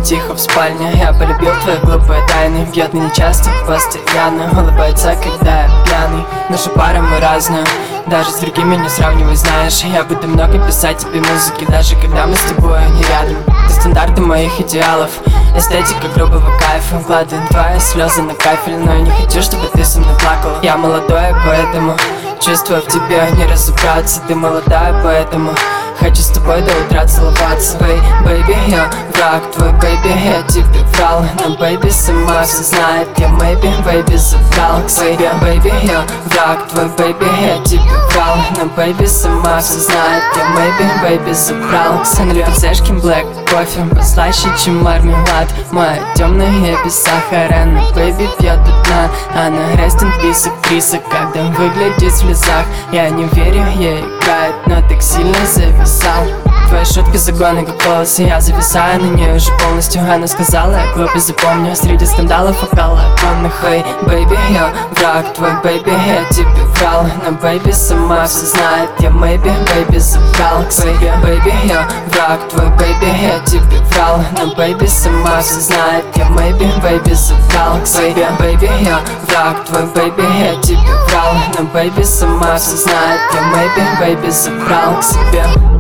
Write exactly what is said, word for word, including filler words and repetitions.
очень тихо в спальне. Я полюбил твои глупые тайны. Бьет меня часто, постоянно. Улыбается, когда я пьяный. Наша пара мы разная, даже с другими не сравнивай, знаешь. Я буду много писать тебе музыки, даже когда мы с тобой не рядом. Ты стандарты моих идеалов, эстетика грубого кайфа. Вкладываю твои слезы на кафель, но я не хочу, чтобы ты со мной плакала. Я молодой, поэтому чувствую в тебе не разобраться. Ты молодая, поэтому хочу с тобой до утра целоваться. Бэй, бэйби, я враг твой, бэйби, я тебе врал. Но бэйби сама все знает, я мэйби, бэйби забрал к себе. Бэйби, я враг твой, бэйби, я тебе врал. Но бэйби сама все знает, я мэйби, бэйби забрал. Санрю, Зешкин, блэк, кофе, послаще, чем мармелад. Моя темная без сахара, но бэйби пьет до дна. Она рестинг бис актриса, когда выглядит в слезах. Я не верю, ей играет, но так сильно завис. Твои шутки загоны как волосы, я зависаю на ней уже полностью. Она сказала, я глупо запомню среди скандалов околотонных. Эй, бэйби, я враг твой, бэйби, я тебе врал. Но бэйби сама все знает, я мэйби, бэйби забрал к себе. Бэйби, я враг твой, бэйби, я тебе врал. Но бэйби сама все знает, я мэйби, бэйби забрал к себе. Бэйби, я враг твой, бэйби, я тебе врал. Но бэйби сама все знает, я мэйби, бэйби забрал к себе.